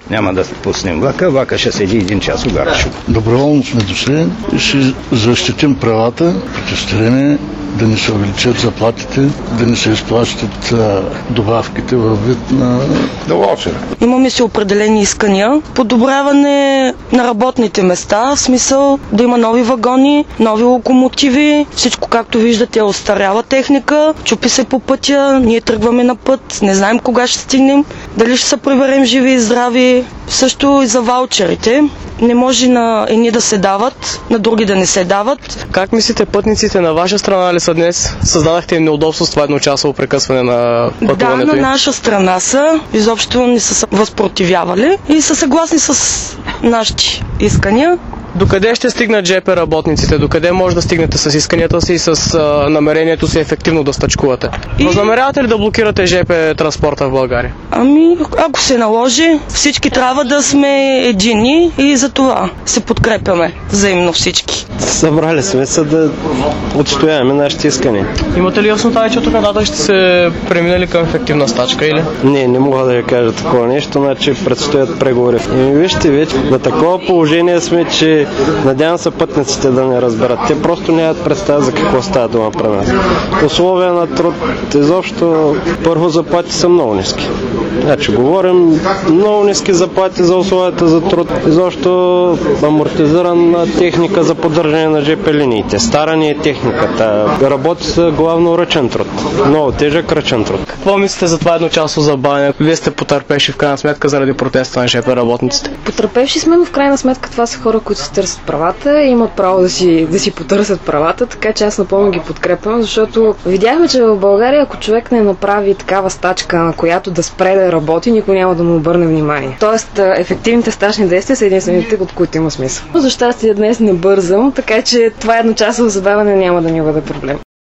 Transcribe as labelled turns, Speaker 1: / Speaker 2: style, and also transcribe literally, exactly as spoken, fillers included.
Speaker 1: няма да пуснем влака, влака ще седи един час у гаража.
Speaker 2: Доброволно сме дошли и ще защитим правата, протестиране, да не се увеличат заплатите, да не се изплащат а, добавките във вид на доволчера.
Speaker 3: Имаме си определени искания. Подобряване на работните места, в смисъл да има нови вагони, нови локомотиви. Всичко, както виждате, е остаряла техника, чупи се по пътя, ние тръгваме на път, не знаем кога ще стигнем, дали ще се приберем живи и здрави. Също и за ваучерите. Не може на едни да се дават, на други да не се дават.
Speaker 4: Как мислите, пътниците на ваша страна ли са днес? Създадахте им неудобство с това едночасово прекъсване на пътуването?
Speaker 3: Да, на наша страна са. Изобщо не са възпротивявали и са съгласни с нашите искания.
Speaker 4: Докъде ще стигнат жп работниците? Докъде може да стигнете с исканията си и с а, намерението си ефективно да стачкувате? И... Възнамерявате ли да блокирате жп транспорта в България?
Speaker 3: Ами, ако се наложи, всички трябва да сме едини и за това се подкрепяме взаимно всички.
Speaker 5: Събрали сме се да отстояваме нашите искания.
Speaker 4: Имате ли яснота, че тук нататък ще се преминали към ефективна стачка или?
Speaker 5: Не, не мога да ви кажа такова нещо, значи предстоят преговори. И вижте, вече на такова положение сме, че надявам се пътниците да не разберат. Те просто нямат представа за какво става дума при нас. Условия на труд, изобщо първо заплати са много ниски. Значи говорим много ниски заплати за условията за труд, изобщо амортизирана техника за поддържане на жп линиите. Стара ни е техниката. Работи се главно ръчен труд. Много тежък ръчен труд.
Speaker 4: Какво мислите за това едночасово забавяне? Вие сте потърпевши в крайна сметка заради протеста на жп работниците.
Speaker 6: Потърпевши сме, но в крайна сметка това са хора, които се търсят правата и имат право да си, да си потърсят правата, така че аз напълно ги подкрепям, защото видяхме, че в България, ако човек не направи такава стачка, на която да спре да работи, никой няма да му обърне внимание. Тоест, ефективните стачни действия са единствените, от които има смисъл. За щастие днес не бързам, така че това едночасово забавяне няма да ни бъде проблем.